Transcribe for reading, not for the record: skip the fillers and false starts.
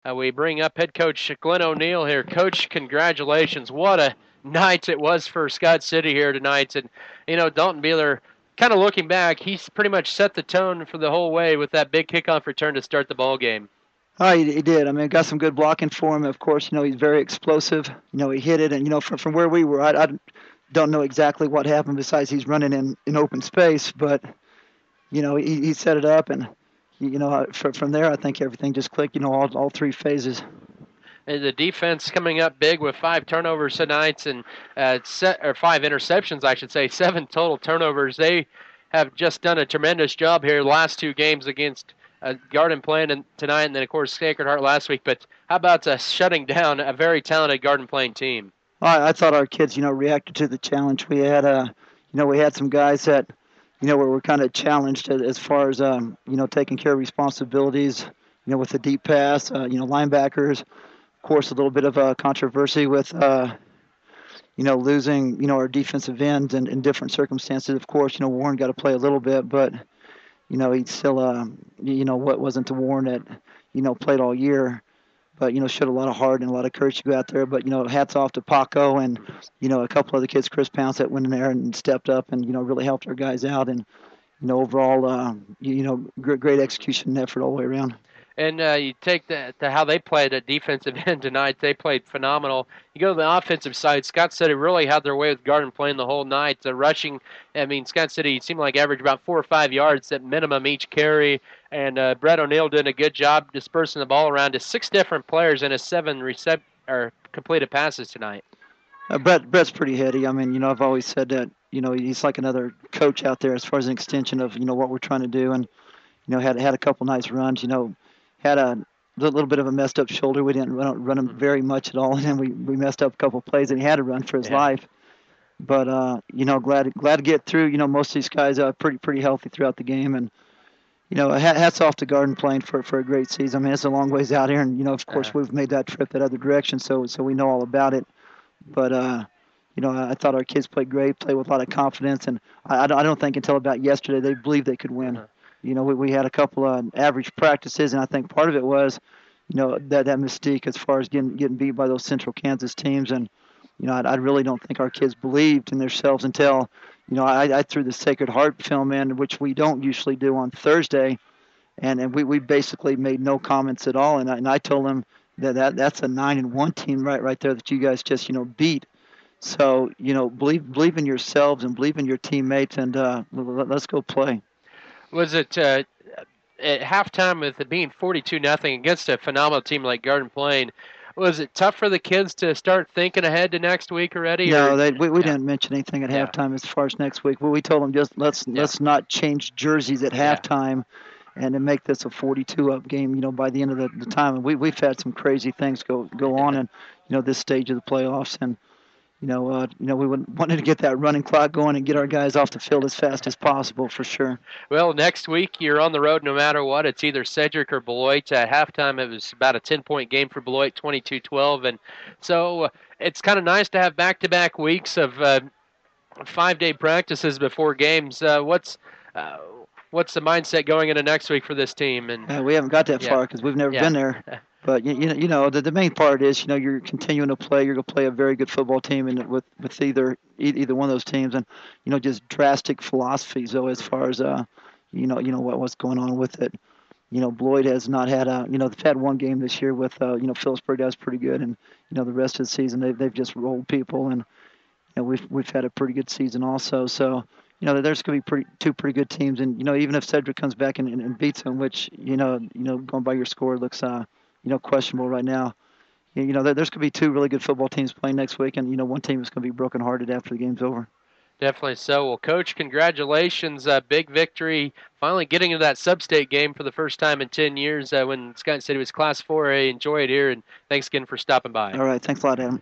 We bring up head coach Glenn O'Neill here. Coach, congratulations. What a night it was for Scott City here tonight. And, Dalton Beeler, kind of looking back, he's pretty much set the tone for the whole way with that big kickoff return to start the ball game. Oh, he did. I mean, got some good blocking for him. Of course, he's very explosive. He hit it, and from where we were, I don't know exactly what happened besides he's running in open space, but he set it up, and from there, I think everything just clicked. All three phases. And the defense coming up big with 5 turnovers tonight and 5 interceptions, I should say, 7 total turnovers. They have just done a tremendous job here the last 2 games against Garden Plain tonight, and then, of course, Sacred Heart last week. But how about shutting down a very talented Garden Plain team? I thought our kids, reacted to the challenge. We had, we had some guys that, were kind of challenged as far as, taking care of responsibilities, with the deep pass, linebackers. Of course, a little bit of a controversy with, losing, our defensive ends in different circumstances. Of course, Warren got to play a little bit, but, he still, what wasn't to Warren that, played all year. But, showed a lot of heart and a lot of courage to go out there. But, hats off to Paco and, a couple of the kids, Chris Pounce, that went in there and stepped up and, really helped our guys out. And, overall, great execution and effort all the way around. And you take to how they played at defensive end tonight. They played phenomenal. You go to the offensive side, Scott City really had their way with Garden Plain the whole night. Rushing, Scott City seemed like averaged about 4 or 5 yards at minimum each carry. And Brett O'Neill doing a good job dispersing the ball around to 6 different players and 7 completed passes tonight. Brett's pretty heady. I've always said that, he's like another coach out there as far as an extension of, what we're trying to do. And, had a couple nice runs, had a little bit of a messed up shoulder. We didn't run him very much at all, and then we messed up a couple plays, and he had to run for his life. But glad to get through. Most of these guys are pretty healthy throughout the game, and hats off to Garden Plain for a great season. It's a long ways out here, and of course we've made that trip that other direction, so we know all about it. But I thought our kids played great, played with a lot of confidence, and I don't think until about yesterday they believed they could win. We had a couple of average practices, and I think part of it was, that mystique as far as getting beat by those Central Kansas teams. And, I really don't think our kids believed in themselves until, I threw the Sacred Heart film in, which we don't usually do on Thursday, and we basically made no comments at all. And I told them that's a 9-1 team right there that you guys just, beat. So, believe in yourselves and believe in your teammates, and let's go play. Was it at halftime with it being 42-0 against a phenomenal team like Garden Plain? Was it tough for the kids to start thinking ahead to next week already? No, we didn't mention anything at halftime as far as next week. Well, we told them just let's not change jerseys at halftime, and to make this a 42-up game. By the end of the time, and we've had some crazy things go on in this stage of the playoffs, and. We wanted to get that running clock going and get our guys off the field as fast as possible, for sure. Well, next week you're on the road no matter what. It's either Cedric or Beloit. At halftime, it was about a 10-point game for Beloit, 22-12. And so it's kind of nice to have back-to-back weeks of 5-day practices before games. What's the mindset going into next week for this team? And we haven't got that far because we've never been there. But the main part is you're continuing to play. You're going to play a very good football team, and with either one of those teams, and just drastic philosophies though as far as what's going on with it. Beloit has not had they've had one game this year with Phillipsburg. That was pretty good, and the rest of the season they've just rolled people, and we've had a pretty good season also. So there's going to be two pretty good teams, and even if Cedric comes back and beats them, which going by your score looks questionable right now. There's going to be 2 really good football teams playing next week, and one team is going to be brokenhearted after the game's over. Definitely so. Well, Coach, congratulations. Big victory. Finally getting into that sub-state game for the first time in 10 years when Scott City was Class 4A. Enjoy it here, and thanks again for stopping by. All right. Thanks a lot, Adam.